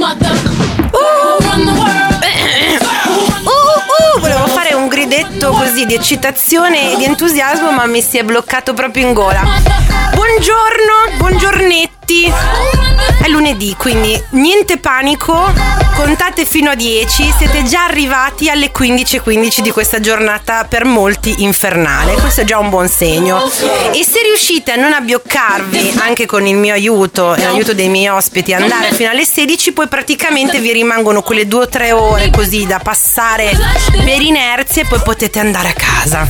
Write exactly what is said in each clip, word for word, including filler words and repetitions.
uh, volevo fare un gridetto così di eccitazione e di entusiasmo, ma mi si è bloccato proprio in gola. Buongiorno, buongiornetti. È lunedì, quindi niente panico, contate fino a dieci, siete già arrivati alle quindici e quindici di questa giornata per molti infernale, questo è già un buon segno. E se riuscite a non abbioccarvi, anche con il mio aiuto e l'aiuto dei miei ospiti, a andare fino alle sedici, poi praticamente vi rimangono quelle due o tre ore così da passare per inerzia e poi potete andare a casa.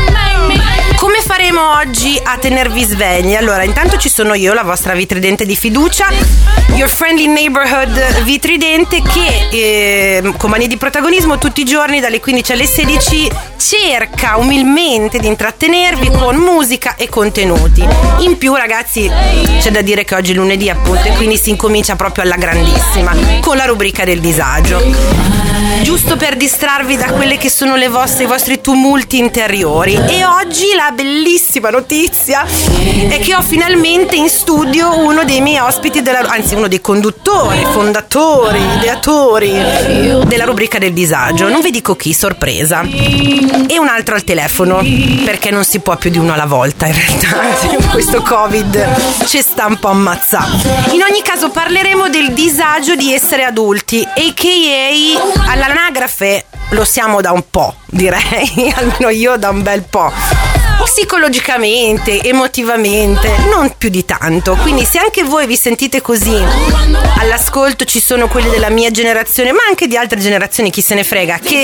Come faremo oggi a tenervi svegli? Allora, intanto ci sono io, la vostra Vitridente di fiducia, your friendly neighborhood Vitridente, che eh, con manie di protagonismo tutti i giorni dalle quindici alle sedici cerca umilmente di intrattenervi con musica e contenuti. In più, ragazzi, c'è da dire che oggi è lunedì, appunto, e quindi si incomincia proprio alla grandissima con la rubrica del disagio, giusto per distrarvi da quelle che sono le vostre, i vostri tumulti interiori. E oggi la bellissima notizia è che ho finalmente in studio uno dei miei ospiti della, anzi uno dei conduttori, fondatori, ideatori della rubrica del disagio. Non vi dico chi, sorpresa. E un altro al telefono, perché non si può più di uno alla volta in realtà. Questo Covid ci sta un po' ammazzando. In ogni caso parleremo del disagio di essere adulti, a k a all'anagrafe lo siamo da un po', direi, almeno io da un bel po'. Psicologicamente, emotivamente, non più di tanto. Quindi se anche voi vi sentite così, all'ascolto ci sono quelli della mia generazione, ma anche di altre generazioni, chi se ne frega, che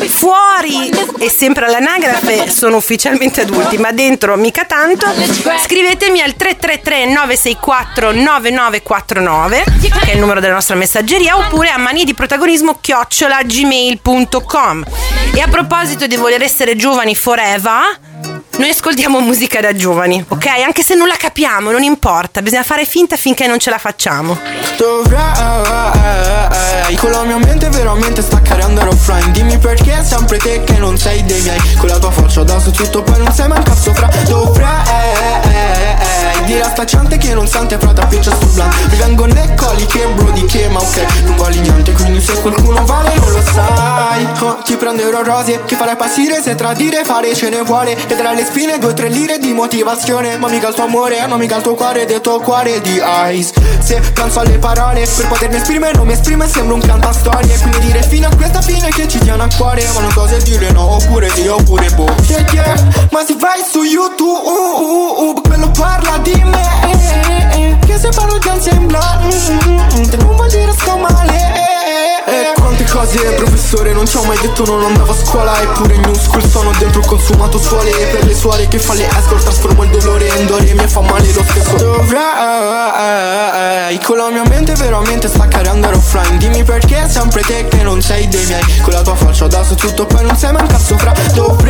fuori e sempre all'anagrafe sono ufficialmente adulti, ma dentro mica tanto. Scrivetemi al tre tre tre nove sei quattro nove nove quattro nove, che è il numero della nostra messaggeria, oppure a manie di protagonismo chiocciola gmail punto com. E a proposito di voler essere giovani forever, noi ascoltiamo musica da giovani, ok? Anche se non la capiamo, non importa, bisogna fare finta finché non ce la facciamo. Dovrei, con la mia mente veramente staccare e andare offline. Dimmi perché sempre te che non sei dei miei. Con la tua faccia da su tutto poi non sei mai un cazzo fra. Dovrei dire a sta gente che non sente frata piccia sul blanco. Mi vengono le coliche, bro di che, ma ok, non vali niente, quindi se qualcuno vale non lo sai. Oh, ti prenderò rose, che farai passire se tradire fare ce ne vuole. E tra le spine due o tre lire di motivazione, ma mica il tuo amore, ma mica il tuo cuore, del tuo cuore di ice. Se penso alle parole, per potermi esprimere non mi esprime, sembra un cantastorie. Quindi dire fino a questa fine che ci tiene a cuore, ma non so se dire no oppure sì oppure boh. Yeah, yeah. Ma se vai su YouTube, uh, uh, uh, quello parla di me, eh, eh, che se parlo ti sembra, mm, mm, te non vuol dire sto male, eh, eh. Quante cose professore non ci ho mai detto, non andavo a scuola, eppure in new school sono dentro il consumato suole. Per le suore che fa le escort trasformo il dolore in dore, mi fa male lo stesso. Dovrei, con la mia mente veramente staccare e andare offline. Dimmi perché sempre te che non sei dei miei. Con la tua faccia da su tutto poi non sei mai un cazzo fra. Dovrei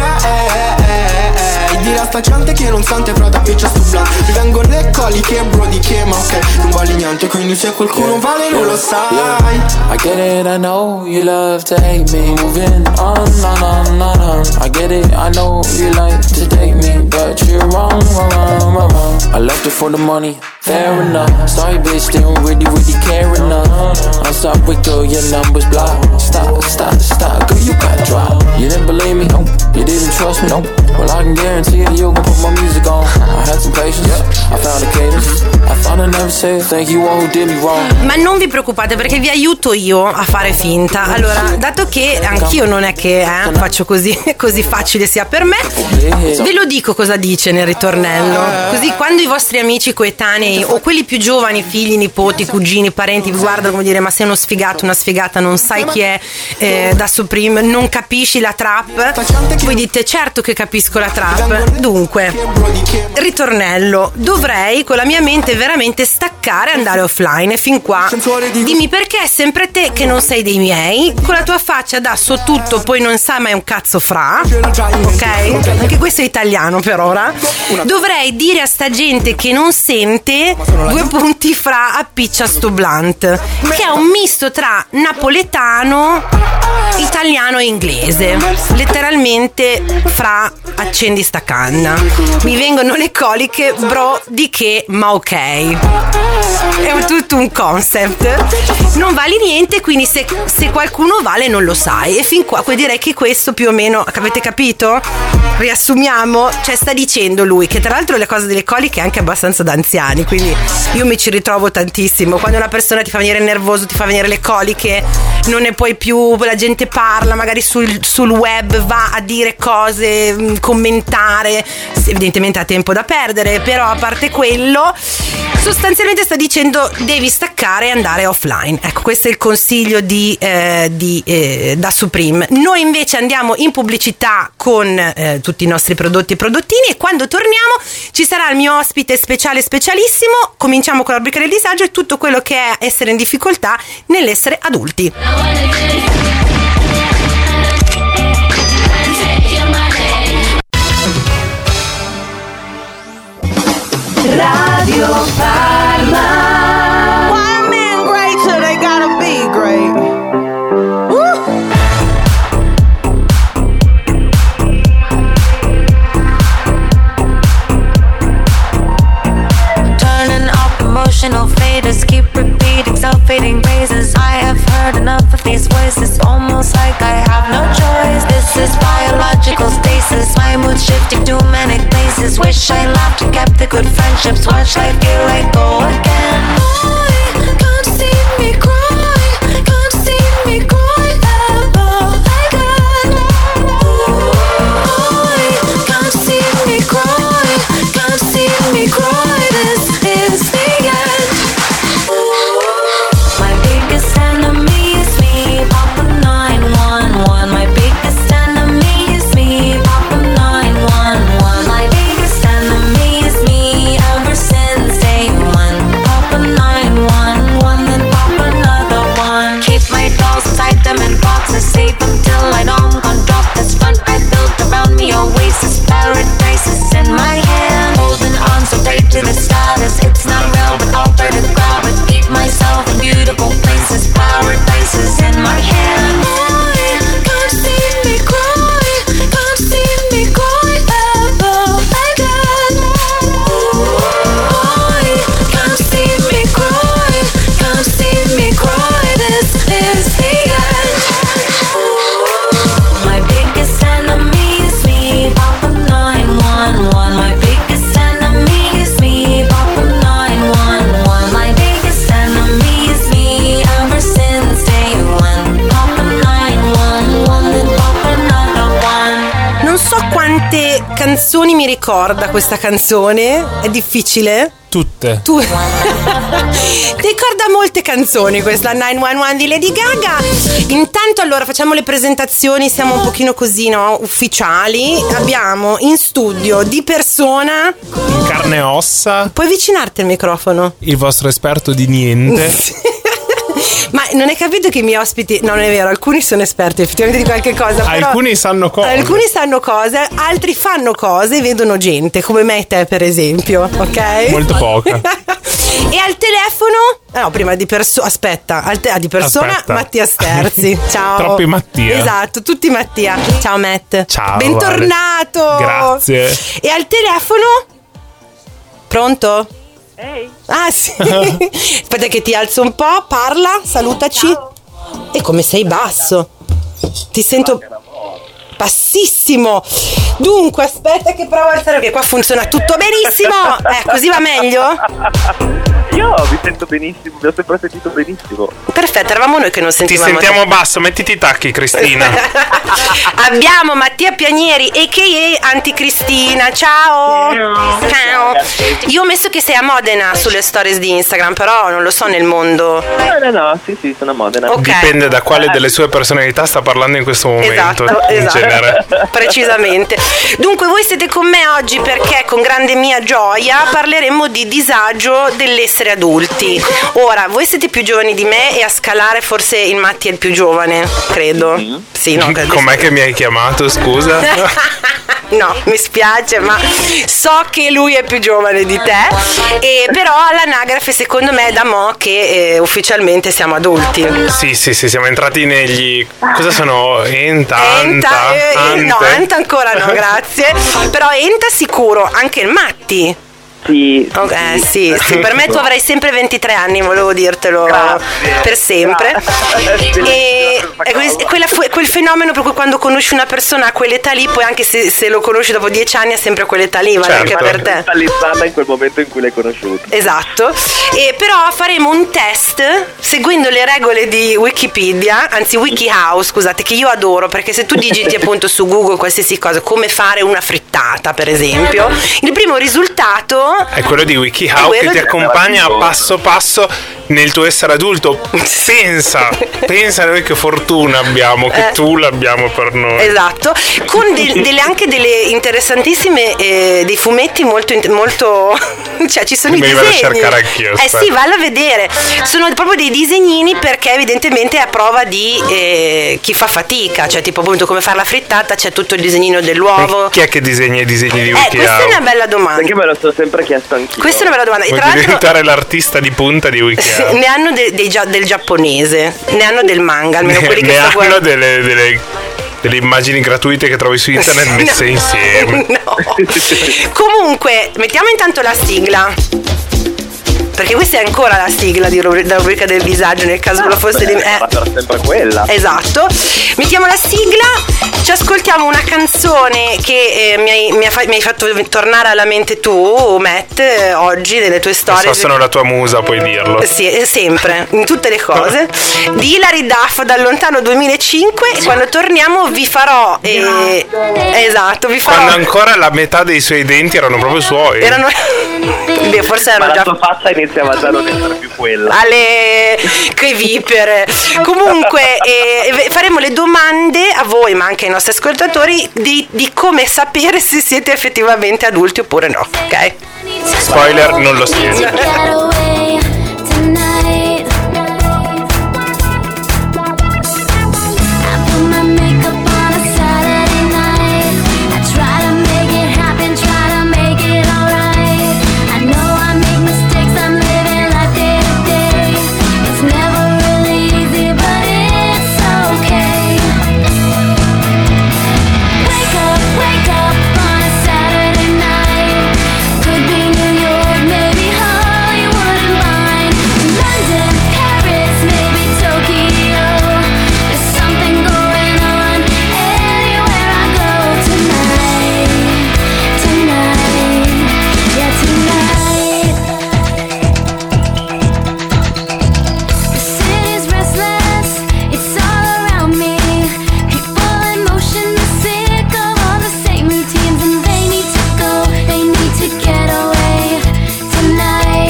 dire a sta gente che non sente frata piccia stu blanco. Mi vengono le coliche, bro di che, ma ok, non vali niente, quindi se qualcuno vale non lo sai. I get it, I know you love to hate me. Moving on, on, on, on, on. I get it, I know you like to date me, but you're wrong, wrong, wrong, wrong, wrong. I left it for the money, fair enough. Sorry bitch, they don't really, really care enough. I'm sorry girl, your number's blocked. Stop, stop, stop, girl, you got dropped. You didn't believe me, no, you didn't trust me, no. Well, I can guarantee that you're gonna put my music on. I had some patience, I found a cadence. I thought I never said thank you all who did me wrong. Ma non vi preoccupate, perché vi aiuto io a fare finta. Allora, dato che anch'io non è che eh, faccio così, così facile sia per me, ve lo dico cosa dice nel ritornello. Così quando i vostri amici coetanei o quelli più giovani, figli, nipoti, cugini, parenti, vi guardano come dire: ma sei uno sfigato, una sfigata, non sai chi è eh, da Supreme, non capisci la trap? Voi dite: certo che capisco la trap. Dunque, ritornello, dovrei con la mia mente veramente staccare e andare offline. E fin qua dimmi perché è sempre te che non sei dei miei, con la tua faccia da so tutto poi non sa mai un cazzo fra, ok? Anche questo è italiano per ora. Dovrei dire a sta gente che non sente due punti fra appiccia sto blunt, che è un misto tra napoletano, italiano e inglese, letteralmente fra accendi sta canna. Mi vengono le coliche, bro di che, ma ok. È un, tutto un concept. Non vali niente, quindi se, se qualcuno vale non lo sai. E fin qua direi che questo più o meno, avete capito? Riassumiamo, cioè sta dicendo lui che tra l'altro le cose delle coliche è anche abbastanza da anziani, quindi io mi ci ritrovo tantissimo. Quando una persona ti fa venire nervoso, ti fa venire le coliche, non ne puoi più, la gente parla, magari sul, sul web va a dire cose, commentare, evidentemente ha tempo da perdere, però a parte quello sostanzialmente sta dicendo devi staccare e andare offline. Ecco, questo è il consiglio di, eh, di eh, da Supreme. Noi invece andiamo in pubblicità con eh, tutti i nostri prodotti e prodottini, e quando torniamo ci sarà il mio ospite speciale specialissimo. Cominciamo con la rubrica del disagio e tutto quello che è essere in difficoltà nell'essere adulti. Radio Parma. Why are men great till they gotta be great? Woo! Turning up emotional faders, keep repeating self-fading phrases. I have heard enough of these voices, almost like I have no choice. This is biological stasis, my mood shifting to manic places. Wish I laughed and kept the good friendships. Watch life get let go again. I can't see me cry, can't see me cry ever again. I can't see me cry, can't see me cry. This is the end. My biggest enemy is me, Papa nine one one. My biggest enemy is me, Papa nine one one. My biggest enemy is me ever since day one. Papa nine one one, then pop another one. Keep my dolls inside them in boxes, save them till I know I'm gonna drop this front I built around me. Oasis, paradise is in my hand. Holding on so tight to the status, it's not real but I'll try to grab it. Keep myself in beautiful places, paradise is in my hand. I can't see me cry, can't see me cry ever again. I can't see me cry, can't see me cry. This is the end. My biggest enemy is me, Papa nine one one. My biggest enemy is me, Papa nine one one. My biggest enemy is me ever since day one. Papa nine one one, then pop another one. Non so quante canzoni mi ricorda questa canzone, è difficile. Tutte. Tu ricorda molte canzoni questa nove uno uno di Lady Gaga. Intanto allora facciamo le presentazioni, siamo un pochino così, no, ufficiali. Abbiamo in studio di persona, In carne e ossa, puoi avvicinarti al microfono? il vostro esperto di niente. Ma non hai capito che i miei ospiti, no, non è vero, alcuni sono esperti effettivamente di qualche cosa, però Alcuni sanno cose. alcuni sanno cose, altri fanno cose, vedono gente come me e te per esempio, ok? Molto poca. E al telefono, no, prima di persona, aspetta, al te- ah, di persona Aspetta. Mattia Sterzi. Ciao. Troppi Mattia. Esatto, tutti Mattia. Ciao Matt. Ciao, Bentornato. Vale. Grazie. E al telefono? Pronto? Ehi, Ah sì. Aspetta che ti alzo un po', parla, salutaci. E come sei basso? Ti sento bassissimo. Dunque, aspetta che provo a alzare, perché qua funziona tutto benissimo. Eh, così va meglio? io vi sento benissimo, vi ho sempre sentito benissimo. Perfetto, eravamo noi che non Ti sentivamo. sentiamo basso, mettiti i tacchi, Cristina. Abbiamo Mattia Pianieri a k a Anticristina. Ciao. Ciao. Io ho messo che sei a Modena sulle stories di Instagram, però non lo so nel mondo. No, no, no, sì, sì, sono a Modena. Ok. Dipende da quale delle sue personalità sta parlando in questo momento. Esatto, in esatto. genere. Precisamente. Dunque voi siete con me oggi perché con grande mia gioia parleremo di disagio dell'essere adulti. Ora, voi siete più giovani di me e a scalare forse il Matti è il più giovane, credo. Sì, no, credo. Com'è che mi hai chiamato, scusa? No, mi spiace, ma so che lui è più giovane di te. E però all'anagrafe secondo me è da mo' che eh, ufficialmente siamo adulti. Sì, sì, sì, siamo entrati negli... Cosa sono? Enta, Enta, anta, eh, ante? no, Anta ancora no, grazie. Però Enta sicuro, anche il Matti. Sì, Oh, eh, sì, sì, per me tu avrai sempre ventitré anni, volevo dirtelo. Grazie. Per sempre. Grazie. E, e que- quella fu- quel fenomeno per cui quando conosci una persona a quell'età lì, poi anche se, se lo conosci dopo dieci anni è sempre quell'età lì, vale Certo. anche per te. Cristallizzata in quel momento in cui l'hai conosciuto. Esatto. E però faremo un test seguendo le regole di Wikipedia, anzi WikiHow, scusate, che io adoro, perché se tu digiti appunto su Google qualsiasi cosa, come fare una frittata per esempio, il primo risultato È quello di WikiHow Quello che ti di- accompagna passo passo nel tuo essere adulto. Pensa, pensa noi che fortuna abbiamo, che Eh. tu l'abbiamo per noi. Esatto, con de- delle, anche delle interessantissime eh, dei fumetti molto, int- molto cioè ci sono Me i li vado a disegni. cercare anch'io, Eh aspetta. sì, vallo a vedere. Sono proprio dei disegnini perché evidentemente è a prova di eh, chi fa fatica, cioè tipo appunto come fare la frittata, c'è tutto il disegnino dell'uovo. Chi è che disegna i disegni di Eh, WikiHow? questa è una bella domanda. Perché me lo sono sempre chiesto anch'io. Questa è una bella domanda. E Vuoi tra l'altro diventare l'artista di punta di WikiHow? ne hanno de- dei gia- del giapponese, ne hanno del manga, almeno quelli che ne sto hanno guardando. delle, delle, delle immagini gratuite che trovi su internet messe No. insieme. No. Comunque, mettiamo intanto la sigla. Perché questa è ancora la sigla di rubri- da rubrica del disagio, nel caso ve lo fosse di Sarà eh, per sempre quella. Esatto. Mettiamo la sigla, ci ascoltiamo una canzone che eh, mi, hai, mi, ha fa- mi hai fatto tornare alla mente tu, Matt, eh, oggi nelle tue Non storie. so, sono la tua musa, puoi dirlo. Sì, eh, sempre, in tutte le cose. Di Hilary Duff dal lontano duemilacinque. E quando torniamo vi farò. eh, esatto, vi farò. Quando ancora la metà dei suoi denti erano proprio suoi. Erano. Beh, forse Ma erano la già. tua faccia iniziava già a non essere più quella. alle che vipere. Comunque eh, faremo le domande a voi ma anche ai nostri ascoltatori di, di come sapere se siete effettivamente adulti oppure no, ok? Spoiler, non lo siete. Get away tonight. I put my makeup on a Saturday night. I try to make it happen, try to make it alright. I know I make mistakes, I'm living life day to day. It's never really easy, but it's okay. Wake up, wake up on a Saturday night. Could be New York, maybe Hollywood and Vine. London, Paris, maybe Tokyo. There's something going on anywhere I go tonight. Tonight, yeah, tonight. The city's restless, it's all around me. People in motion, sick of all the same routines, and they need to go, they need to get away tonight.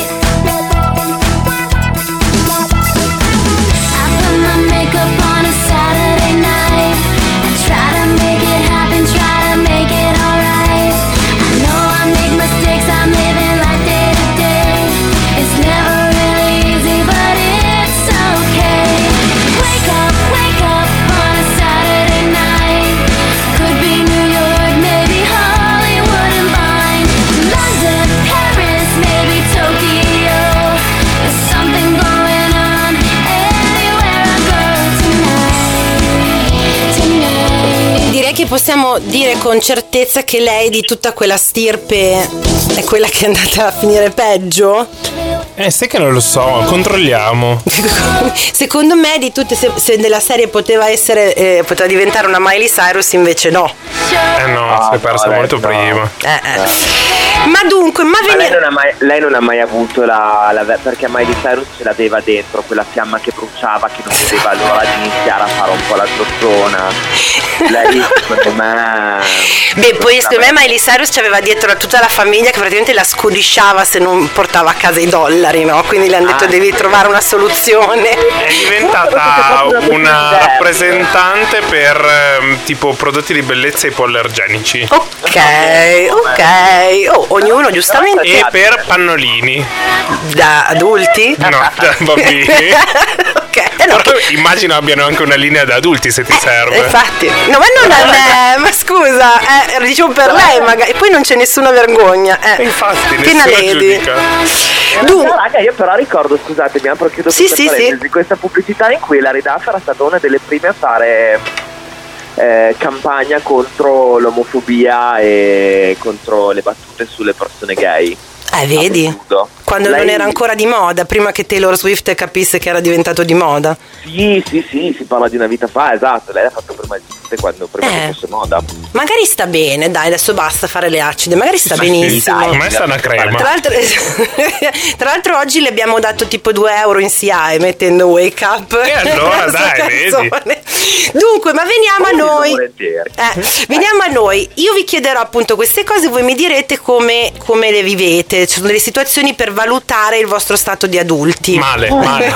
I put my makeup on a Saturday night. I try to make it happen, try to make it alright. I know I make mistakes, I'm living life day to day. It's never really easy, but it's okay. Wake up, wake up on a Saturday night. Could be New York, maybe Hollywood and Vine. London, Paris, maybe Tokyo. There's something going on anywhere I go tonight. Tonight. Direi che possiamo dire con certezza che lei di tutta quella stirpe è quella che è andata a finire peggio. Eh, sai che non lo so, controlliamo. Secondo me di tutte, se, se della serie poteva essere eh, poteva diventare una Miley Cyrus, invece no. Eh no, si è persa no, molto no. prima. Eh, eh. Ma dunque, ma Ma lei veniamo. non, ha mai, lei non ha mai avuto la, la perché Miley Cyrus ce l'aveva dentro quella fiamma che bruciava, che non vedeva l'ora di iniziare a fare un po' la zozzona. Lei secondo me. Beh, poi secondo me Miley Cyrus ci aveva dietro tutta la famiglia che praticamente la scudisciava se non portava a casa i dollari, no? Quindi le hanno detto Ah. devi trovare una soluzione. È diventata una rappresentante per ehm, tipo prodotti di bellezza ipoallergenici. Ok, ok. Oh, ognuno giustamente E per pannolini. da adulti? No, da bambini. Ok, eh no, Però che- immagino abbiano anche una linea da adulti se ti serve. infatti. No, ma non a me, ma scusa, eh, dicevo per lei magari. E poi non c'è nessuna vergogna. Eh. E infatti, Appena nessuno vedi. giudica. Du- No, raga, io però ricordo, scusatemi, apro chiudo Sì, questa sì, parentesi, sì. questa pubblicità in cui Hilary Duff era stata una delle prime a fare eh, campagna contro l'omofobia e contro le battute sulle persone gay. Eh, vedi? Quando Lei... non era ancora di moda, prima che Taylor Swift capisse che era diventato di moda. Sì, sì, sì, si parla di una vita fa, esatto. Lei l'ha fatto prima di tutte, quando prima Eh. che fosse moda. Magari sta bene, dai, adesso basta fare le acide, magari sta benissimo. A me sta una crema. Tra l'altro, tra l'altro oggi le abbiamo dato tipo due euro in C I A mettendo Wake Up. E allora, La sua dai, vedi? canzone. Dunque, ma veniamo a noi. Volentieri. Eh, veniamo a noi. Io vi chiederò appunto queste cose, voi mi direte come, come le vivete. Ci sono delle situazioni per valutare il vostro stato di adulti. Male, male.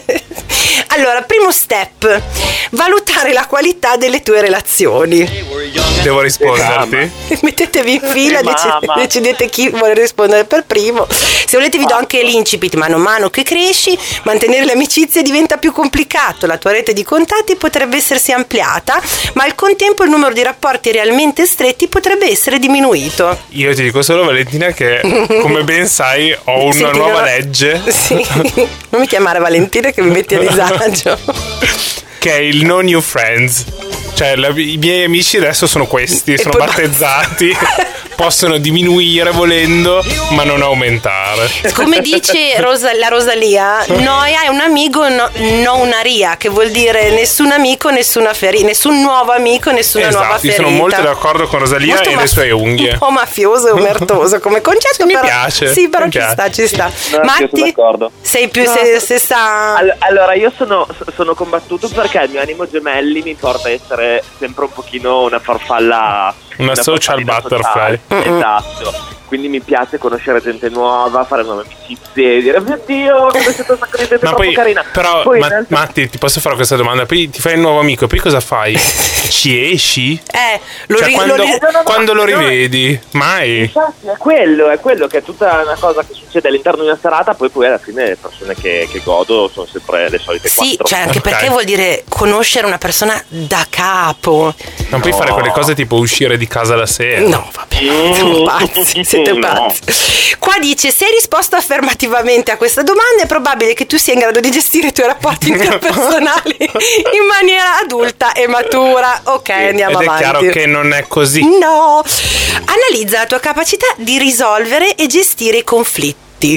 Allora, primo step, valutare la qualità delle tue relazioni. Devo risponderti? Mettetevi in fila, Eh, dec- mamma. decidete chi vuole rispondere per primo. Se volete vi do anche l'incipit. Mano a mano che cresci, mantenere le amicizie diventa più complicato. La tua rete di contatti potrebbe essersi ampliata, ma al contempo il numero di rapporti realmente stretti potrebbe essere diminuito. Io ti dico solo, Valentina, che come ben sai ho una Senti, nuova no- legge Sì. Non mi chiamare Valentina che mi metti a disagio. che è il no new friends. Cioè la- i miei amici adesso sono questi, E sono poi- battezzati. Possono diminuire volendo, ma non aumentare. Come dice Rosa- la Rosalia, noia è un amico, no, non una ria, che vuol dire nessun amico, nessuna ferita, nessun nuovo amico, nessuna nuova Esatto, io ferita. sono molto d'accordo con Rosalia Molto e ma- le sue unghie. Un po' mafioso e omertoso come concetto, Mi però piace, sì, però mi ci piace. sta, ci sta. No, sì, sono Matti, d'accordo. sei più No, se, so- se sta All- Allora, io sono, sono combattuto perché il mio animo gemelli mi porta a essere sempre un pochino una farfalla. Una social farfallina butterfly. sociale. Esatto. Quindi mi piace conoscere gente nuova, fare nuove amicizie e dire: mio Dio, come siete un sacco di gente Ma troppo poi, carina. però, Poi in Ma- realtà- Matti, ti posso fare questa domanda? Poi ti fai il nuovo amico, poi cosa fai? Ci esci? eh, lo, Cioè, ri- quando, lo ri- no, no, quando lo no. rivedi? Mai? Infatti è quello, è quello che è tutta una cosa che succede all'interno di una serata, poi poi alla fine le persone che, che godo sono sempre le solite sì, quattro. cioè anche Ok. perché vuol dire conoscere una persona da capo. Non puoi No. fare quelle cose tipo uscire di casa la sera. No, vabbè, siete pazzi, siete No. pazzi. Qua dice: se hai risposto affermativamente a questa domanda, è probabile che tu sia in grado di gestire i tuoi rapporti interpersonali in maniera adulta e matura. Ok, andiamo Ed è avanti. chiaro che non è così. No, analizza la tua capacità di risolvere e gestire i conflitti.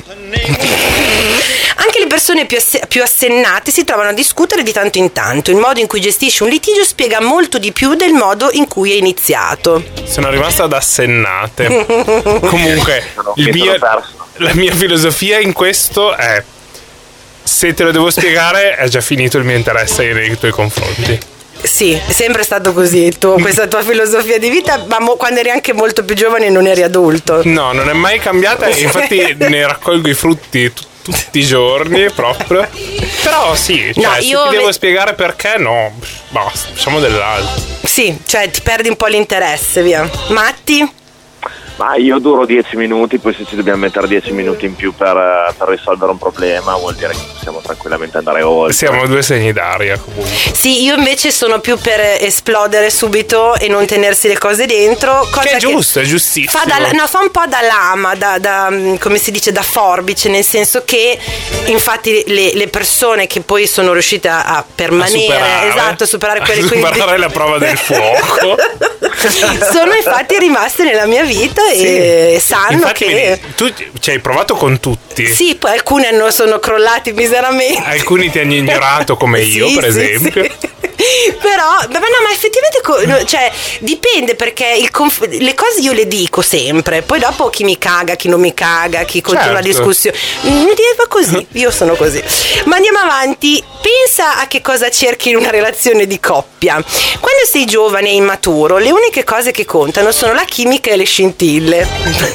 Anche le persone più, ass- più assennate si trovano a discutere di tanto in tanto. Il modo in cui gestisci un litigio spiega molto di più del modo in cui è iniziato. Sono rimasta ad assennate. Comunque, No, il mi sono mio- perso. la mia filosofia in questo è: se te lo devo spiegare, è già finito il mio interesse nei tuoi confronti. Sì, è sempre stato così il tuo- questa tua filosofia di vita, ma mo- quando eri anche molto più giovane e non eri adulto. No, non è mai cambiata e infatti ne raccolgo i frutti tu- tutti i giorni proprio. Però sì, cioè, No, se io ti devo ve- spiegare perché, no, basta, facciamo dell'altro. Sì, cioè ti perdi un po' l'interesse, via. Matti? Ma io duro dieci minuti, poi se ci dobbiamo mettere dieci minuti in più per, eh, per risolvere un problema vuol dire che possiamo tranquillamente andare oltre. Siamo due segni d'aria comunque. Sì, io invece sono più per esplodere subito e non tenersi le cose dentro. Cosa Che è giusto, è giustissimo. Fa, da, no, fa un po' da lama, da, da, come si dice, da forbice, nel senso che infatti le, le persone che poi sono riuscite a, a permanere, A superare. esatto, a superare A quelle superare la prova del fuoco. sono infatti rimaste nella mia vita e sanno Infatti, che vedi, tu ci hai provato con tutti. sì, poi alcuni hanno, sono crollati miseramente. Alcuni ti hanno ignorato come io, Sì, per sì, esempio. sì. Però, ma no, ma effettivamente co- no, cioè, dipende perché il conf- le cose io le dico sempre, poi dopo chi mi caga, chi non mi caga, chi continua la Certo. discussione. Mi va così, io sono così. Ma andiamo avanti, pensa a che cosa cerchi in una relazione di coppia. Quando sei giovane e immaturo, le uniche cose che contano sono la chimica e le scintille.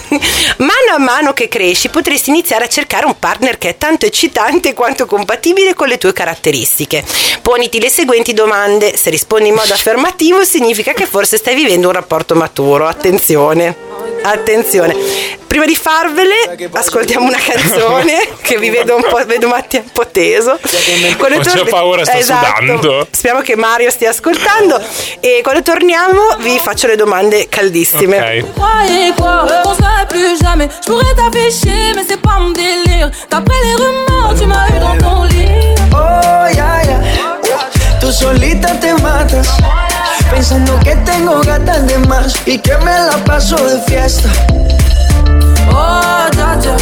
Mano a mano che cresci potresti iniziare a cercare un partner che è tanto eccitante quanto compatibile con le tue caratteristiche. Poniti le seguenti domande. Se rispondi in modo affermativo significa che forse stai vivendo un rapporto maturo. Attenzione, attenzione. Prima di farvele ascoltiamo una canzone che vi vedo un po', vedo Mattia un po' teso. Quando Ho già torni- paura, sto Esatto. sudando. Speriamo che Mario stia ascoltando e quando torniamo vi faccio le domande caldissime. Ok. Croyez quoi, qu'on serait plus jamais. Je pourrais t'afficher, mais c'est pas mon délire. D'après les rumeurs, tu m'as eu dans ton lit. Oh, ya, ya. Tú solita te matas, pensando que tengo gatas de más y que me la paso de fiesta. Oh, dja dja.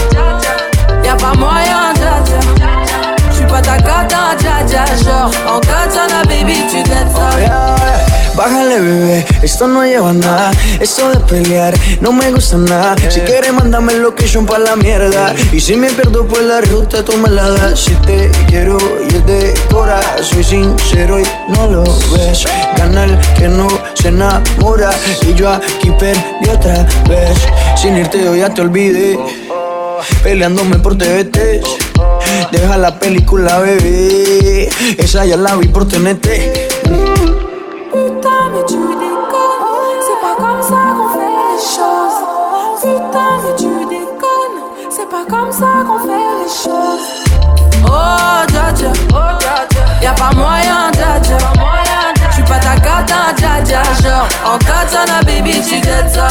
esto no lleva a nada. Esto de pelear no me gusta nada. Si quieres mándame el location pa' la mierda. Y si me pierdo por la ruta tú me la das. Si te quiero y es de cora, soy sincero y no lo ves. Gana el que no se enamora. Y yo aquí perdí otra vez. Sin irte yo ya te olvidé, peleándome por T V T. Deja la película, bebé, esa ya la vi por T N T. Putain mais tu déconnes, c'est pas comme ça qu'on fait les choses. Putain mais tu déconnes, c'est pas comme ça qu'on fait les choses. Oh dja dja, oh dja dja, y'a pas moyen dja dja, j'suis pas ta cata dja dja, genre en katana baby tu get ça.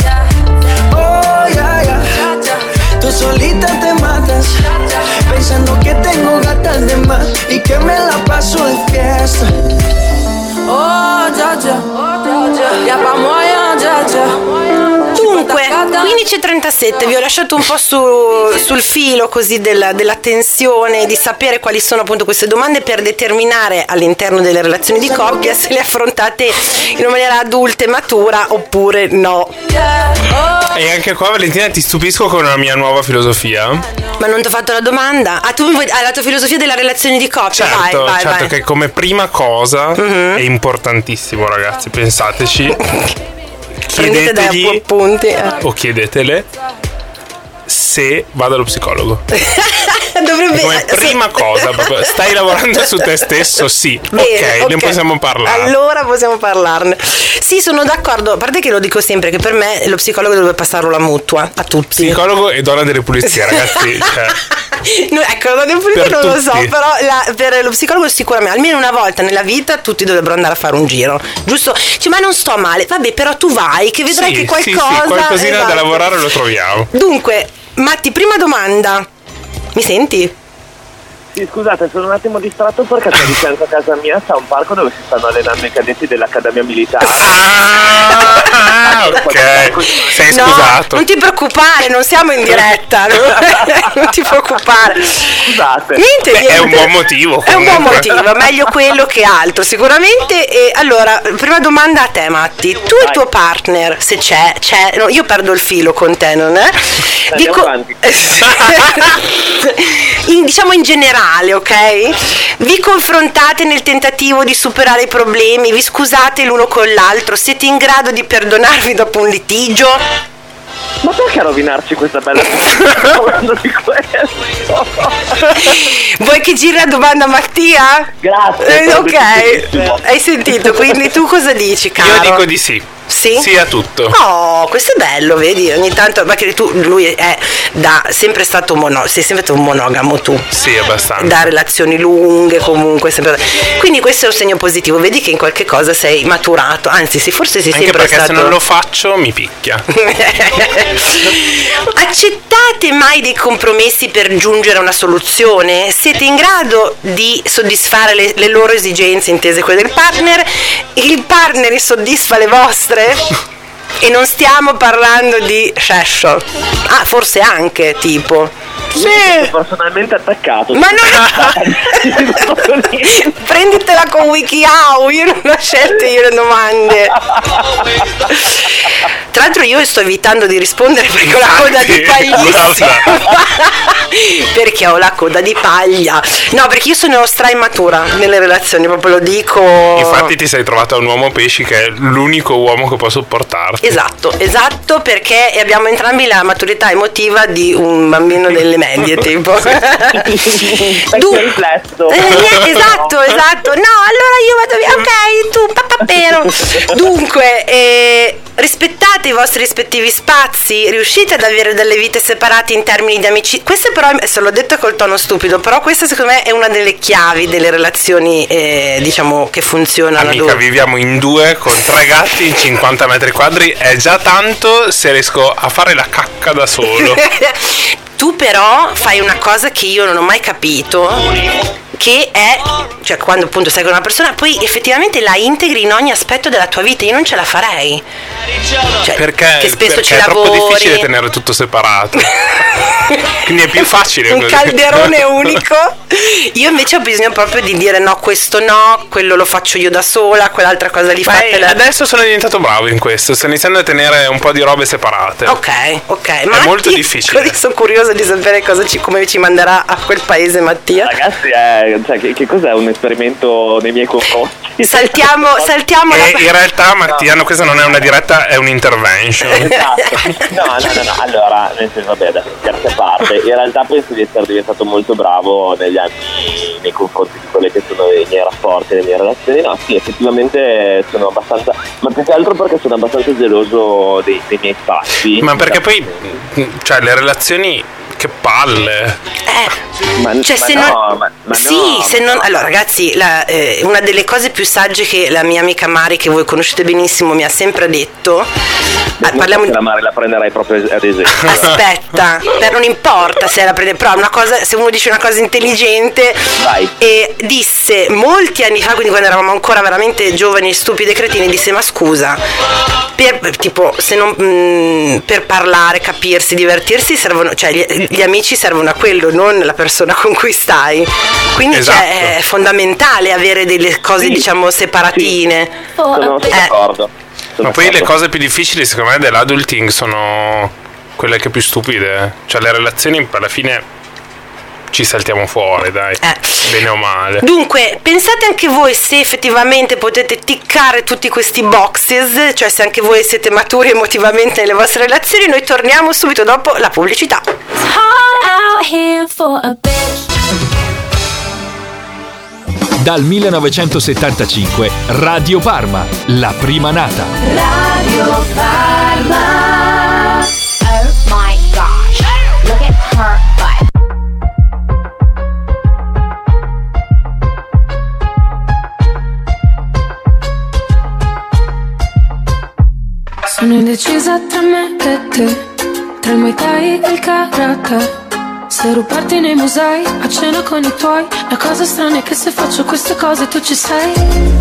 Oh yeah yeah, tú solita te matas, pensando que tengo gatas de más y que me la paso de fiesta. Oh dja dja, y'a pas moyen dja dja. Dunque, quindici e trentasette, vi ho lasciato un po' su, sul filo così della, della tensione di sapere quali sono appunto queste domande per determinare all'interno delle relazioni di coppia se le affrontate in una maniera adulta e matura oppure no. E anche qua, Valentina, ti stupisco con la mia nuova filosofia. Ma non ti ho fatto la domanda? Ah, tu hai ah, la tua filosofia della relazione di coppia? Certo, vai, vai, certo vai. Che come prima cosa mm-hmm. è importantissimo, ragazzi, pensateci. Prendete dai appunti eh. o chiedetele se vado allo psicologo. Dovrebbe come prima se... cosa, stai lavorando su te stesso? Sì. Bene, ok, ne okay. possiamo parlare. Allora possiamo parlarne. Sì, sono d'accordo. A parte che lo dico sempre che per me lo psicologo dovrebbe passarlo la mutua a tutti. Psicologo e donna delle pulizie, ragazzi. Cioè. No, ecco, donna delle pulizie non tutti. Lo so, però la, per lo psicologo sicuramente almeno una volta nella vita tutti dovrebbero andare a fare un giro, giusto? Cioè, ma non sto male. Vabbè, però tu vai, che vedrai sì, che qualcosa. Sì, sì, qualcosina esatto. da lavorare lo troviamo. Dunque, Matti, prima domanda. Mi senti? Sì, scusate, sono un attimo distratto perché c'è di fianco a casa mia sta un parco dove si stanno allenando i cadetti dell'Accademia Militare. Ah, ah ok. Sei no, scusato. Non ti preoccupare, non siamo in diretta. No? Non ti preoccupare. Scusate. Niente, Beh, niente. È un buon motivo. È un buon motivo, meglio quello che altro, sicuramente. E allora, prima domanda a te, Matti. Tu e il tuo partner, se c'è, c'è. No, io perdo il filo con te, non è? Dico, in, diciamo in generale, ok? Vi confrontate nel tentativo di superare i problemi, vi scusate l'uno con l'altro, siete in grado di perdonarvi dopo un litigio? Ma perché rovinarci questa bella parlando di questo? Vuoi che giri la domanda a Mattia? Grazie. Eh, ok, hai sentito, quindi tu cosa dici, caro? Io dico di sì. Sì? Sì a tutto. Oh, questo è bello, vedi, ogni tanto, perché tu, lui è da sempre stato mono, sei sempre stato un monogamo tu. Sì, abbastanza. Da relazioni lunghe comunque, sempre. Quindi questo è un segno positivo, vedi che in qualche cosa sei maturato, anzi sì, forse sei anche sempre perché stato. se non lo faccio mi picchia. Accettate mai dei compromessi per giungere a una soluzione? Siete in grado di soddisfare le, le loro esigenze, intese quelle del partner? Il partner soddisfa le vostre? E non stiamo parlando di sesso. Ah, forse anche, tipo. Sì. Sono personalmente attaccato. Ma non prenditela con WikiHow, io non ho scelto io le domande. Tra l'altro io sto evitando di rispondere perché ho la coda di paglissima. Perché ho la coda di paglia. No, perché io sono stra immatura nelle relazioni, proprio lo dico. Infatti ti sei trovata un uomo pesci che è l'unico uomo che può sopportarti. Esatto, esatto, perché abbiamo entrambi la maturità emotiva di un bambino delle medie, tipo. Du- riflesso. Eh, esatto, esatto. No, allora io vado via. Ok, tu papapero. Dunque, eh, rispettate i vostri rispettivi spazi, riuscite ad avere delle vite separate in termini di amicizia. Queste però, se l'ho detto col tono stupido, però questa secondo me è una delle chiavi delle relazioni, eh, diciamo, che funzionano. Amica, dove... viviamo in due con tre gatti in cinquanta metri quadri, è già tanto se riesco a fare la cacca da solo. Tu però fai una cosa che io non ho mai capito, che è, cioè quando appunto stai con una persona poi effettivamente la integri in ogni aspetto della tua vita. Io non ce la farei, cioè, perché, che spesso perché ci è lavori. troppo difficile tenere tutto separato. Quindi è più facile un così. calderone unico. Io invece ho bisogno proprio di dire no, questo no, quello lo faccio io da sola, quell'altra cosa li fate la... Adesso sono diventato bravo in questo, sto iniziando a tenere un po' di robe separate. Ok, ok. È Matti, molto difficile. Così sono curiosa di sapere cosa ci, come ci manderà a quel paese Mattia. Ragazzi, eh, cioè, che, che cos'è un esperimento nei miei confronti? Saltiamo, saltiamo la... E in realtà Mattia, no, questa non è una diretta, è un intervention. Esatto. No, no, no, no. Allora, nel senso, vabbè, adesso scherzi a parte, in realtà penso di essere diventato molto bravo negli anni nei confronti di quelle che sono i miei rapporti, le mie relazioni. No, sì, effettivamente sono abbastanza, ma più che altro perché sono abbastanza geloso dei, dei miei spazi. Ma perché poi, cioè, le relazioni, che palle. Eh, ma, cioè ma se no, non ma, ma sì, no, se non allora ragazzi, la, eh, una delle cose più sagge che la mia amica Mari, che voi conoscete benissimo, mi ha sempre detto, non parliamo di la Mari, la prenderai proprio ad esempio. Aspetta, per non importa se la prende, però una cosa, se uno dice una cosa intelligente. Vai. E disse molti anni fa, quindi quando eravamo ancora veramente giovani, stupidi e cretini, disse ma scusa, per, tipo se non mh, per parlare, capirsi, divertirsi servono, cioè gli, gli amici servono a quello, non la persona con cui stai, quindi esatto. Cioè, è fondamentale avere delle cose sì, diciamo separatine. Sì. Sono, sono eh. d'accordo. Sono Ma poi d'accordo. le cose più difficili secondo me dell'adulting sono quelle che più stupide, cioè le relazioni alla fine ci saltiamo fuori, dai, eh. bene o male. Dunque, pensate anche voi se effettivamente potete ticcare tutti questi boxes, cioè se anche voi siete maturi emotivamente nelle vostre relazioni. Noi torniamo subito dopo la pubblicità. Dal millenovecentosettantacinque Radio Parma, la prima nata. Radio Parma. Oh my gosh, look at her butt. Sono indecisa tra me e te, tra il Muay Thai e il Karate. Se rubarti nei musei, a cena con i tuoi. La cosa strana è che se faccio queste cose tu ci sei.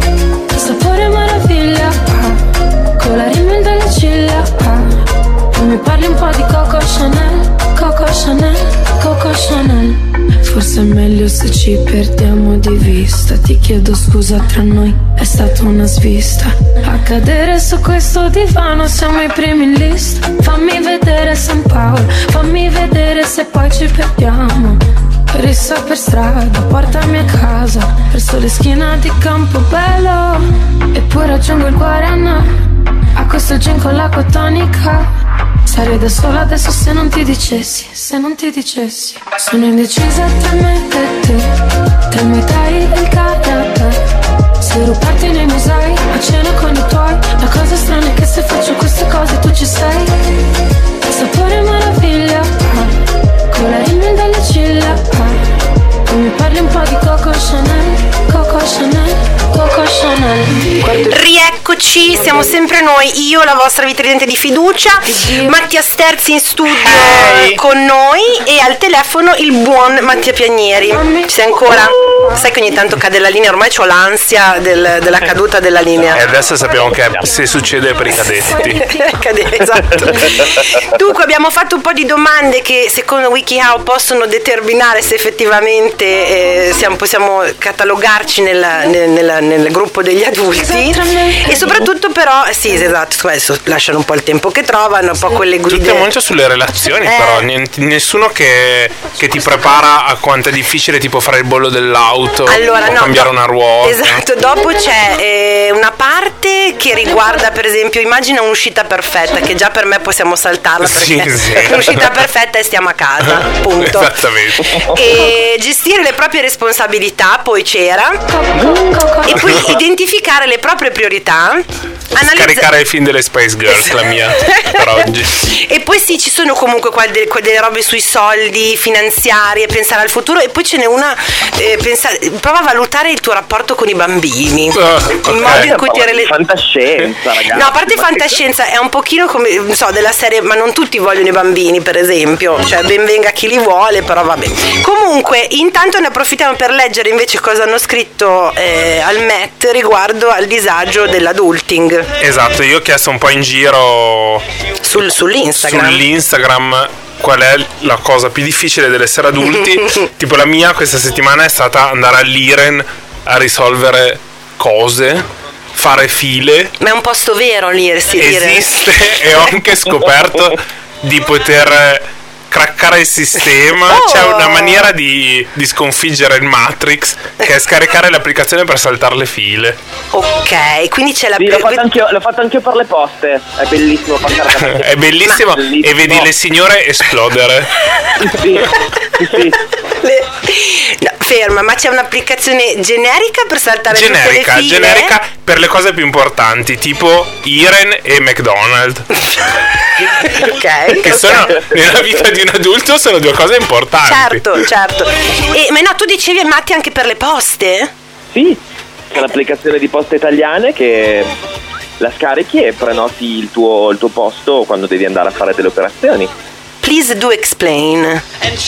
Sapore meraviglia, ah, con la rimel delle ciglia, ah. Poi mi parli un po' di Coco Chanel, Coco Chanel, Coco Chanel. Forse è meglio se ci perdiamo di vista. Ti chiedo scusa, tra noi è stata una svista. A cadere su questo divano siamo i primi in lista. Fammi vedere San Paolo, fammi vedere se poi ci perdiamo. Rissa per strada, portami a casa, verso le schiene di Campobello. E poi raggiungo il Guarana, a questo gin con l'acqua tonica. Sarei da sola adesso se non ti dicessi, se non ti dicessi. Sono indecisa tra me e te, tra il Muay Thai e il Karate. Se rubarti nei musei, a cena con i tuoi. La cosa strana è che se faccio queste cose tu ci sei. Sapore meraviglia, ah, con la rimel delle ciglia, ah. Poi mi parli un po' di Coco Chanel, Coco Chanel, Coco Chanel. Rieccoci, siamo sempre noi, io la vostra vitridente di fiducia, Mattia Sterzi in studio Hey. con noi e al telefono il buon Mattia Pianieri. Ci sei ancora? Sai che ogni tanto cade la linea, ormai ho l'ansia del, della caduta della linea. E adesso sappiamo che se succede per i cadetti. Cade, esatto. Dunque abbiamo fatto un po' di domande che secondo WikiHow possono determinare se effettivamente eh, siamo, possiamo catalogarci nella, nel, nella, nel gruppo degli adulti e soprattutto però sì esatto, adesso lasciano un po' il tempo che trovano, un po' quelle guide. Tutte molto sulle relazioni, Eh. però niente- nessuno che, che ti prepara a quanto è difficile tipo fare il bollo dell'auto Allora, o no, cambiare no. una ruota. Esatto, dopo c'è eh, una parte che riguarda per esempio, immagina un'uscita perfetta, che già per me possiamo saltarla perché Sì, sì. l'uscita perfetta è stiamo a casa, punto. Esattamente. E gestire le proprie responsabilità, poi c'era, e poi identificare le proprie priorità Analizza- Scaricare il film delle Spice Girls, la mia, per oggi. E poi sì, ci sono comunque qua de- que- delle robe sui soldi finanziarie, pensare al futuro, e poi ce n'è una, eh, pensa- prova a valutare il tuo rapporto con i bambini, Oh, okay. il modo in cui ti rele- fantascienza, ragazzi. No, a parte Ma fantascienza, è un pochino come, non so, della serie, ma non tutti vogliono i bambini, per esempio, cioè ben venga chi li vuole, però vabbè. Comunque, intanto ne approfittiamo per leggere invece cosa hanno scritto eh, al Met riguardo al disagio dell'adulting. Esatto, io ho chiesto un po' in giro Sul, sull'Instagram. sull'Instagram qual è la cosa più difficile dell'essere adulti. Tipo la mia questa settimana è stata andare all'Iren a risolvere cose, fare file. Ma è un posto vero lì, si dire. Esiste, e ho anche scoperto di poter craccare il sistema. Oh. C'è una maniera di, di sconfiggere il Matrix, che è scaricare l'applicazione per saltare le file. Ok, quindi c'è la Sì, l'ho fatto anch'io, l'ho fatto anch'io per le poste. È bellissimo passare È bellissimo, Ma- e vedi le signore esplodere. Sì, sì, sì. Le- No, ferma, ma c'è un'applicazione generica per saltare Generica, tutte le file? generica per le cose più importanti, tipo Iren e McDonald's. Ok, Che ok. sono, nella vita di un adulto, sono due cose importanti. Certo, certo. E, ma no, tu dicevi, Matti, anche per le poste? Sì, c'è l'applicazione di Poste Italiane che la scarichi e prenoti il tuo, il tuo posto quando devi andare a fare delle operazioni. Please do explain.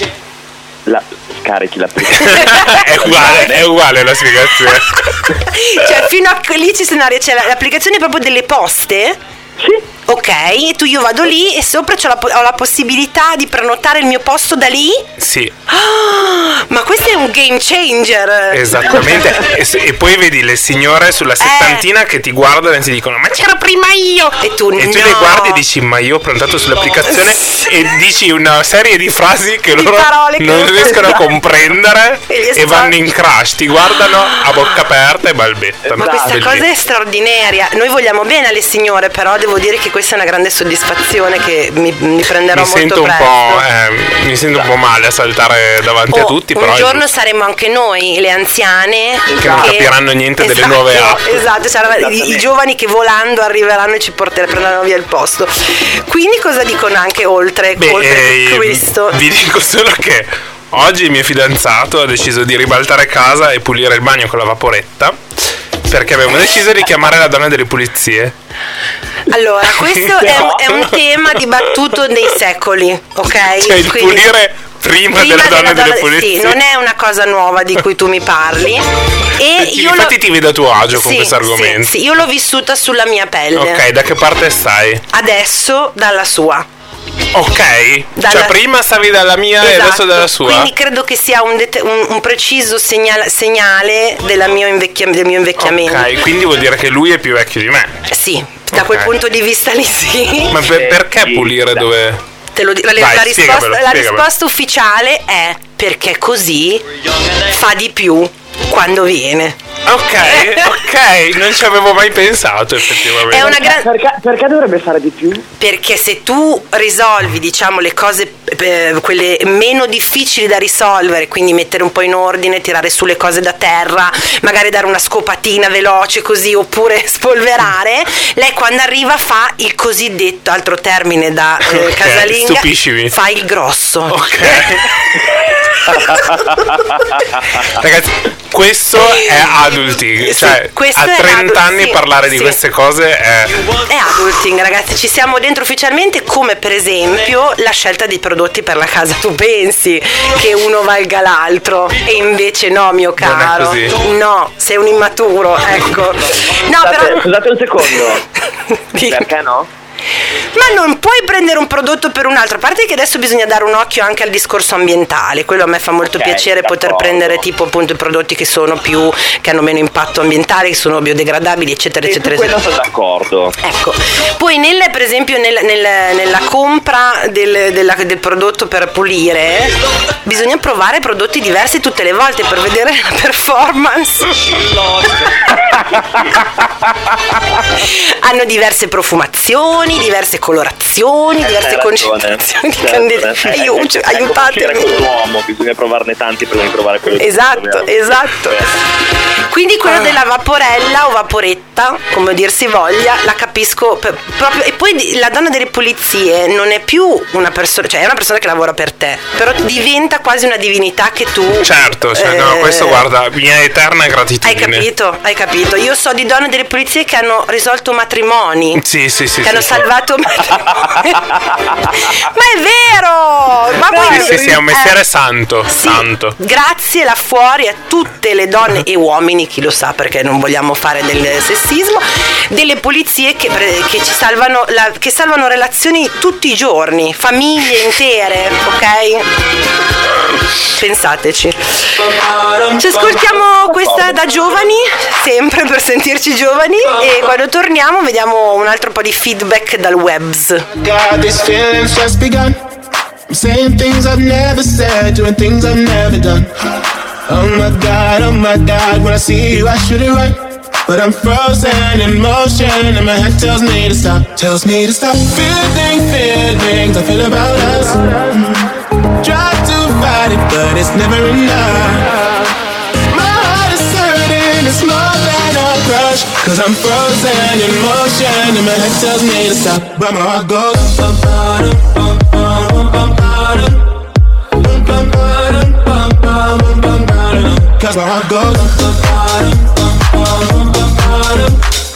La, scarichi l'applicazione. È uguale, è uguale la spiegazione. Cioè, fino a lì ci sono, c'è l'applicazione proprio delle poste? Sì. Ok, e tu io vado lì e sopra c'ho la, po- ho la possibilità di prenotare il mio posto da lì? Sì, Ah, ma questo è un game changer. esattamente. E, se- e poi vedi le signore sulla settantina che ti guardano e ti dicono: ma c'ero prima io. E tu E tu no. le guardi e dici: ma io ho prenotato sull'applicazione. E dici una serie di frasi che Di loro parole che non non riescono a sanno. comprendere. E gli E vanno in crash, ti guardano a bocca aperta e balbettano. Ma questa Bellissimo. cosa è straordinaria. Noi vogliamo bene alle signore, però devo dire che questa è una grande soddisfazione che mi, mi prenderò mi molto sento un presto. po' eh, mi sento un po' male a saltare davanti a Oh, tutti, un però è giorno giusto. saremo anche noi le anziane Che non capiranno niente delle nuove app. Esatto, saranno i, i giovani che volando arriveranno e ci porteranno, prenderanno via il posto. Quindi cosa dicono anche oltre, Beh, oltre eh, questo? vi dico solo che oggi il mio fidanzato ha deciso di ribaltare casa e pulire il bagno con la vaporetta, perché avevamo deciso di chiamare la donna delle pulizie. Allora, questo è, un- è un tema dibattuto nei secoli, ok? Cioè il Quindi- pulire prima, della donna delle pulizie. Sì, non è una cosa nuova di cui tu mi parli. E Sì, io infatti lo- ti vedo a tuo agio con Sì, questo argomento. Sì, sì, io l'ho vissuta sulla mia pelle. Ok, da che parte stai? Adesso dalla sua. Ok, Dalla- cioè prima stavi dalla mia e adesso Esatto. dalla sua. Quindi credo che sia un, det- un- un preciso segnal- segnale della mio invecchia- del mio invecchiamento. Ok, quindi vuol dire che lui è più vecchio di me. Sì, da Ok. quel punto di vista lì sì. Ma per- perché pulire dove? Te lo dico, la, Vai, la risposta, spiegamelo, la spiegamelo. risposta ufficiale è perché così fa di più quando viene. Ok, ok, non ci avevo mai pensato effettivamente. È una gran- Perché, perché dovrebbe fare di più? Perché se tu risolvi, diciamo, le cose, eh, quelle meno difficili da risolvere, quindi mettere un po' in ordine, tirare su le cose da terra, magari dare una scopatina veloce così, oppure spolverare, lei quando arriva fa il cosiddetto, altro termine da eh, Ok, casalinga, stupiscimi. fa il grosso. Ok. Ragazzi, questo è adulting. Sì, Cioè, questo a è trenta adult- anni sì, parlare di sì. queste cose è. È adulting, ragazzi, ci siamo dentro ufficialmente, come per esempio la scelta dei prodotti per la casa. Tu pensi che uno valga l'altro e invece no, mio Non è caro. così. No, sei un immaturo, ecco. No, Scusate, però scusate un secondo. Dimmi. Perché no? Ma non puoi prendere un prodotto per un altro, a parte che adesso bisogna dare un occhio anche al discorso ambientale, quello a me fa molto Ok, piacere, poter d'accordo. prendere tipo appunto i prodotti che sono più, che hanno meno impatto ambientale, che sono biodegradabili, eccetera, E su eccetera, quello eccetera. sono d'accordo. Ecco, poi nel, per esempio nel- nel- nella compra del, della- del prodotto per pulire bisogna provare prodotti diversi tutte le volte per vedere la performance. Hanno diverse profumazioni, diverse colorazioni, Eh, diverse hai concentrazioni di ragione. candela. Certo, eh. Aiuto, È come uscire aiutatemi. con un uomo, bisogna provarne tanti prima di provare quello che Esatto, esatto. Quindi quello della vaporella o vaporetta, come dir si voglia, la capisco per- proprio. E poi di- la donna delle pulizie non è più una persona, cioè è una persona che lavora per te, però diventa quasi una divinità che tu. Certo, cioè, eh, no, questo guarda, mia eterna Hai gratitudine. capito, hai capito. Io so di donne delle pulizie che hanno risolto matrimoni. Sì, sì, sì. Che sì, hanno sì. salvato matrimoni. Ma è vero! Ma Sì, poi sì, sì, è un mestiere eh, santo, sì, santo. grazie là fuori a tutte le donne e uomini, chi lo sa, perché non vogliamo fare del sessismo, delle polizie che, pre- che ci salvano la- che salvano relazioni tutti i giorni, famiglie intere, ok? Pensateci. Ci ascoltiamo questa da giovani, sempre per sentirci giovani, e quando torniamo vediamo un altro po' di feedback dal webs. God, this feeling's just begun. I'm saying things I've never said, doing things I've never done. Oh my God, oh my God, when I see you I should it right, but I'm frozen in motion and my head tells me to stop, tells me to stop. Feeling, feelings I feel about us. Try to fight it, but it's never enough. My heart is hurting, it's more than a crush, cause I'm frozen in motion and my head tells me to stop, but my heart goes bum, bum, bum, bum, bum, bum, bum, bum, bum, bum, bum, bum, cause my heart goes bum, bum, bum, bum, bum, bum,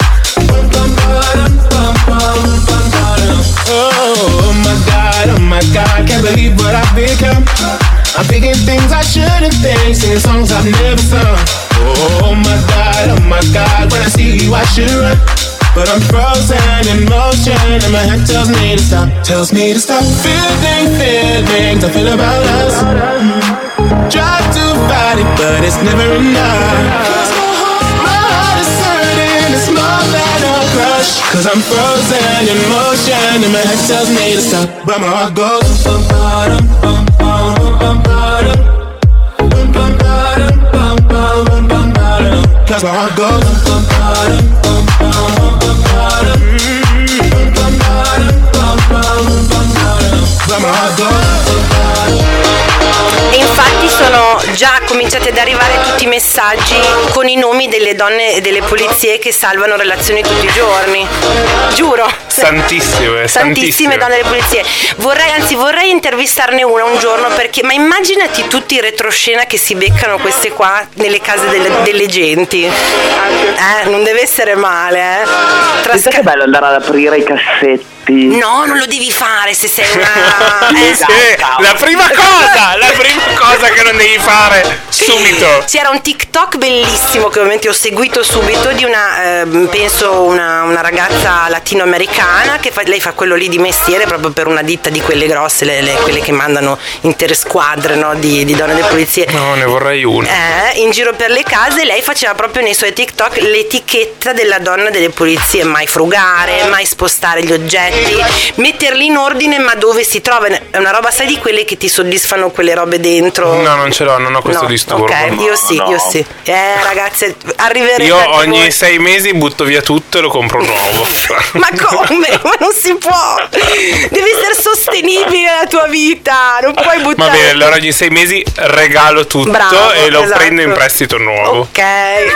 oh my God, oh my God, can't believe what I've become. I'm thinking things I shouldn't think, singing songs I've never sung. Oh my God, oh my God, when I see you I should run, but I'm frozen in motion and my head tells me to stop, tells me to stop. Feeling, feelings I feel about us. Try to fight it, but it's never enough. My heart is hurting, it's more than a crush, cause I'm frozen in motion and my head tells me to stop, but my heart goes bum, bum, bum, bum, bum, bum, bum, bum, bum, bum, bum, bum, cause my heart goes bum, bum, bum, bum, bum, bum, bum, E infatti sono già cominciati ad arrivare tutti i messaggi con i nomi delle donne e delle polizie che salvano relazioni tutti i giorni. Giuro. Santissime, Tantissime santissime. donne delle pulizie. Vorrei, anzi vorrei intervistarne una un giorno, perché ma immaginati tutti i retroscena che si beccano queste qua nelle case delle, delle genti. Eh, non deve essere male, eh. Tra Pensa che bello andare ad aprire i cassetti. No, non lo devi fare se sei una. Eh, Sì, la prima cosa, la prima cosa che non devi fare subito. C'era un TikTok bellissimo che ovviamente ho seguito subito di una, eh, penso una, una ragazza latinoamericana che fa, lei fa quello lì di mestiere proprio per una ditta di quelle grosse, le, le- quelle che mandano intere squadre, no, di, di donne delle pulizie. No, ne vorrei una. Eh, in giro per le case lei faceva proprio nei suoi TikTok l'etichetta della donna delle pulizie: mai frugare, mai spostare gli oggetti, metterli in ordine, ma dove si trova. È una roba, sai, di quelle che ti soddisfano quelle robe dentro. No, non ce l'ho, non ho questo No, disturbo. ok, io sì, No. io sì. Eh, ragazze, arriverete Io anche ogni voi. sei mesi butto via tutto e lo compro nuovo. Ma come? Ma non si può. Devi essere sostenibile la tua vita. Non puoi buttare. Va bene, allora ogni sei mesi regalo tutto Bravo, e lo esatto. prendo in prestito nuovo. Ok.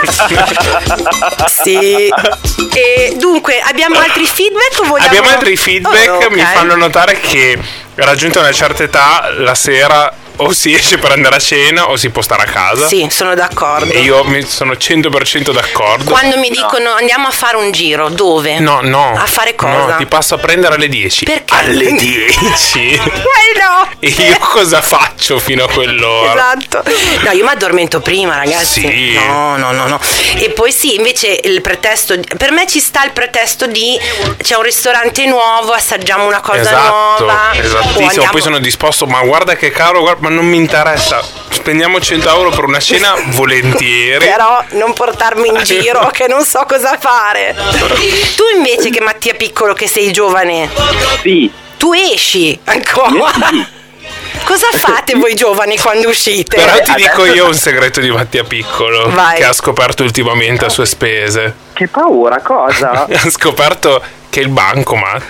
Sì. E dunque, abbiamo altri feedback o vogliamo... Abbiamo altri feedback, Oh, ok. mi fanno notare che raggiunta una certa età la sera o si esce per andare a cena o si può stare a casa. Sì, sono d'accordo. E io mi sono cento per cento d'accordo. Quando mi dicono andiamo a fare un giro, dove? No, no. A fare cosa? No, ti passo a prendere alle dieci. Perché? Alle dieci? Eh no. E io cosa faccio fino a quell'ora? Esatto. No, io mi addormento prima, ragazzi. Sì. No, no, no, no. E poi sì, invece il pretesto, per me ci sta il pretesto di c'è un ristorante nuovo, assaggiamo una cosa Esatto, nuova. o esattissimo. andiamo- Poi sono disposto, ma guarda che caro, guarda, ma non mi interessa. Spendiamo cento euro per una cena volentieri. Però non portarmi in giro che non so cosa fare. Tu invece, che Mattia Piccolo, che sei giovane, Sì. tu esci ancora. Cosa fate voi giovani quando uscite? Però ti adesso- dico io un segreto di Mattia Piccolo, Vai. che ha scoperto ultimamente a sue spese. Che paura, cosa? Ha scoperto che il bancomat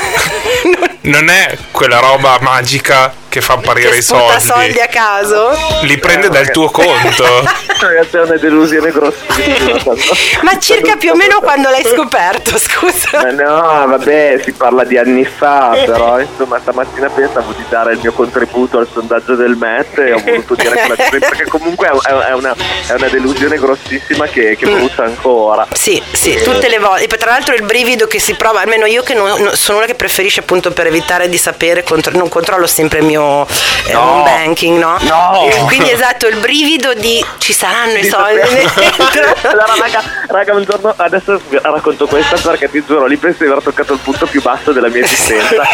non è quella roba magica che fa apparire Che i sputa soldi. soldi a caso. Li prende dal tuo conto. Ragazzi, è una delusione grossissima. Ma circa più o meno quando l'hai scoperto, scusa. Ma no, vabbè, si parla di anni fa, però insomma stamattina pensavo di dare il mio contributo al sondaggio del M E T e ho voluto dire quella cosa, perché comunque è è una, è una delusione grossissima che, che brucia ancora. Sì, sì, tutte le volte. E poi, tra l'altro il brivido che si prova, almeno io che non, non- sono una che preferisce appunto per evitare di sapere, contro- non controllo sempre il mio eh, No. home banking, no? No. E quindi esatto, il brivido di ci saranno i soldi dentro. Allora raga, raga, un giorno adesso racconto questa perché ti giuro, lì penso di aver toccato il punto più basso della mia esistenza.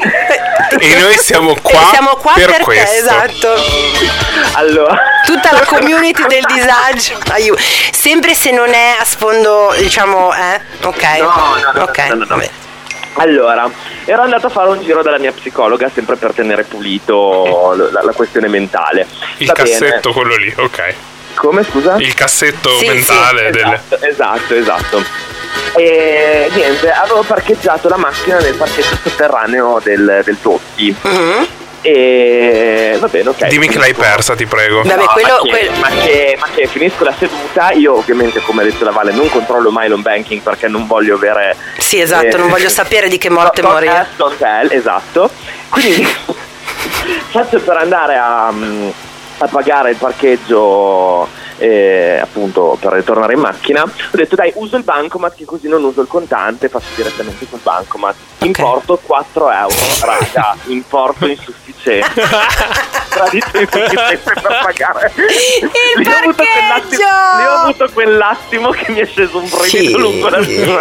E noi siamo qua, E siamo qua per, per te, questo. esatto. Allora, Tutta la community del disagio. Aiuto. Sempre se non è a sfondo, diciamo, eh? Ok. No, no, no, ok. no, no, no. Vabbè. allora, ero andato a fare un giro dalla mia psicologa sempre per tenere pulito la, la questione mentale. Il Va bene. cassetto, quello lì, ok. Come, scusa? Il cassetto Sì, mentale Esatto, delle... esatto, esatto. E niente, avevo parcheggiato la macchina nel parcheggio sotterraneo del, del Totti. Mhm. E va bene, ok. Dimmi che l'hai persa, ti prego. Vabbè, No, quello, ma, che, quello- ma, che, ma che finisco la seduta. Io ovviamente, come ha detto la Vale, non controllo mai l'home banking perché non voglio avere Sì, esatto, eh, non voglio sapere di che morte don't morire. ask, don't tell, esatto. Quindi faccio per andare a, mm, a pagare il parcheggio, eh, appunto per ritornare in macchina. Ho detto dai, uso il bancomat che così non uso il contante, faccio direttamente col bancomat. Importo quattro euro, raga, importo insufficiente. Tradito insufficiente per pagare. Il Lì ho avuto quell'attimo- parcheggio! lì ho avuto quell'attimo che mi è sceso un brivido Sì. lungo la schiena.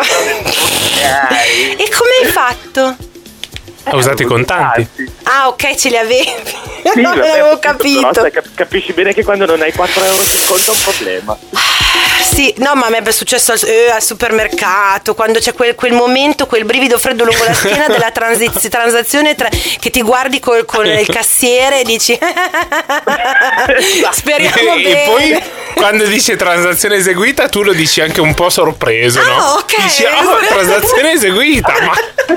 Ok. E come hai fatto? Ha usato i contanti. Ah, ok, ce li avevi. Sì, non vabbè, l'avevo però capito. sai, cap- capisci bene che quando non hai quattro euro sul conto è un problema. Sì, no, ma a me è successo al, eh, al supermercato, quando c'è quel, quel momento, quel brivido freddo lungo la schiena della transi- transazione tra- che ti guardi col- con il cassiere e dici speriamo E bene. poi quando dice transazione eseguita tu lo dici anche un po' sorpreso, no? Ah, ok. Dici, oh, transazione eseguita, ma...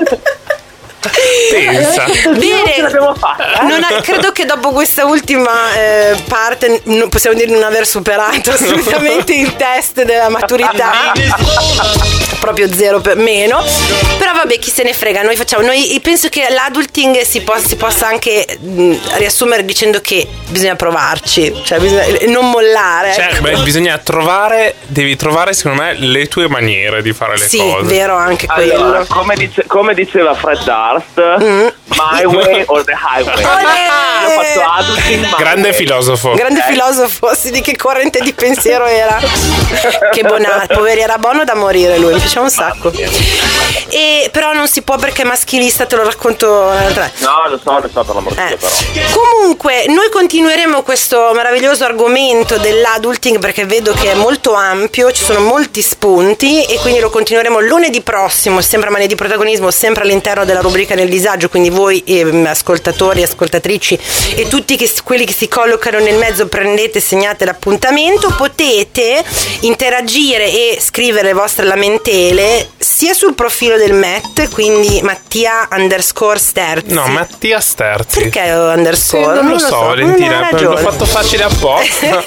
Pensa. Bene, ce l'abbiamo fatta. non ha- credo che dopo questa ultima eh, parte non possiamo dire non aver superato assolutamente il test della maturità, proprio zero per meno. Però vabbè, chi se ne frega, noi facciamo, noi penso che l'adulting si, po- si possa anche mh, riassumere dicendo che bisogna provarci, cioè bisogna non mollare. Cioè, ecco. beh, bisogna trovare, devi trovare secondo me le tue maniere di fare le Sì, cose. vero anche quello. Allora, come, dice- come diceva Fred Durst, my way or the highway. Olè! Io faccio adulting, my Grande way. filosofo. Grande filosofo, sì, di che corrente di pensiero era. Che bonato, poveri, era buono da morire lui, mi piaceva un sacco. E però non si può perché è maschilista, te lo racconto un'altra. No, lo so, lo so, per l'amor di Eh. Dio, però. Comunque noi continueremo questo meraviglioso argomento dell'adulting perché vedo che è molto ampio, ci sono molti spunti e quindi lo continueremo lunedì prossimo, sempre a Mani di Protagonismo, sempre all'interno della rubrica Nel Disagio, quindi voi ehm, ascoltatori, ascoltatrici e tutti che, quelli che si collocano nel mezzo, prendete, segnate l'appuntamento, potete interagire e scrivere le vostre lamentele sia sul profilo del M E T, quindi Mattia underscore Sterzi. No, Mattia Sterzi. Perché underscore? Sì, non lo so, Valentina, non hai l'ho ragione. fatto facile apposta.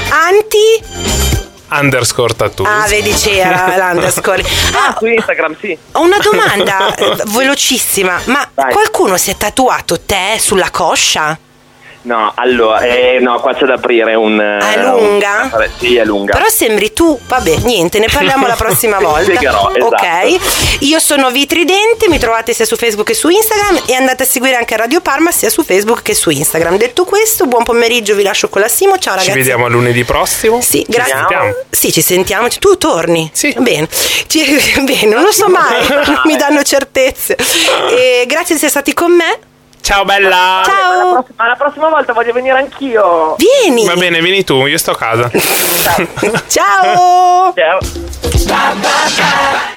Anti? Underscore tattoo. Ah, vedi c'era l'underscore. Ah, su Instagram, sì. Ho una domanda eh, velocissima, ma Vai. qualcuno si è tatuato te sulla coscia? No, allora, eh, no, qua c'è da aprire un... Ah, è eh, lunga? un- sì, è lunga. Però sembri tu, vabbè, niente, ne parliamo la prossima volta. Spiegherò, esatto. Ok, io sono Vitridente, mi trovate sia su Facebook che su Instagram e andate a seguire anche Radio Parma sia su Facebook che su Instagram. Detto questo, buon pomeriggio, vi lascio con la Simo, ciao ragazzi. Ci vediamo lunedì prossimo. Sì, Ci grazie. sentiamo. Sì, ci sentiamo. Tu torni? Sì. Bene. Ci- bene, non lo so mai, non mi danno certezze. E grazie di essere stati con me. Ciao bella. Ma la, Ciao. prossima, ma la prossima volta voglio venire anch'io. Vieni. Va bene, vieni tu, io sto a casa. Ciao. Ciao.